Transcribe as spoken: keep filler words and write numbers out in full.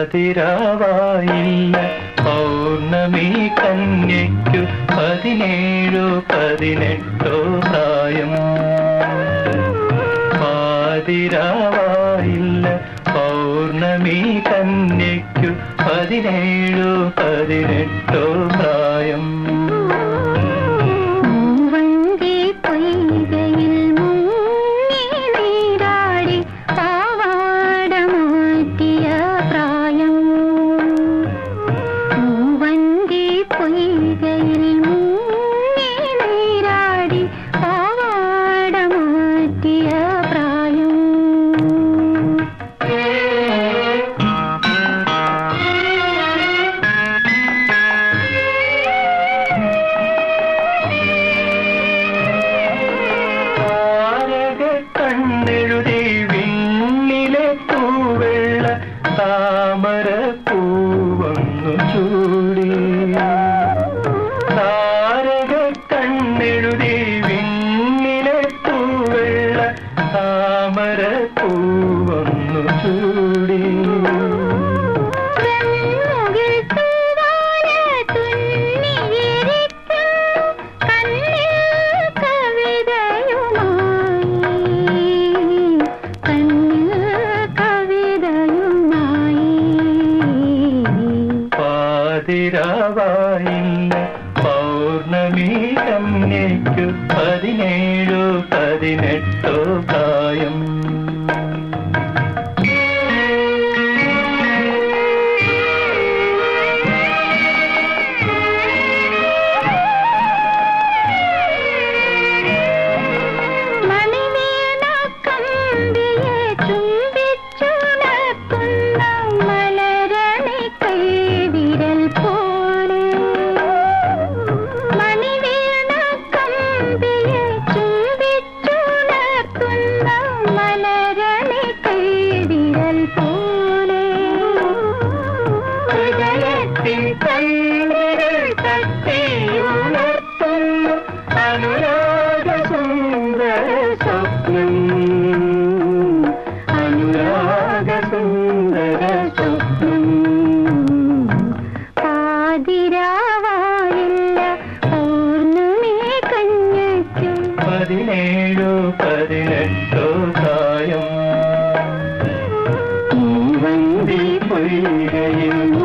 പാതിരാവായില്ല പൗർണമി കന്യയ്ക്കു പതിനേഴോ പതിനെട്ടോ പ്രായം. പാതിരാവായില്ല പൗർണമി കന്യയ്ക്കു പതിനേഴോ പതിനെട്ടോ പ്രായം. താമര പൂവന്നു ചൂടി താരക കണ്ണെഴുതി വിണ്ണിലെ പൂവെള്ള താമര പൂവന്നു ചൂടി. പാതിരാവായില്ല പൗർണമി കന്യയ്ക്കു പതിനേഴോ പതിനെട്ടോ പ്രായം. അനുരാഗ സുന്ദര സ്വപ്നം അനുരാഗ സുന്ദര സ്വപ്നം. പാതിരാവായില്ല പൗർണമി കന്യയ്ക്കു പതിനേഴോ പതിനെട്ടോ പ്രായം. വന്തി പൊയ്കയിൽ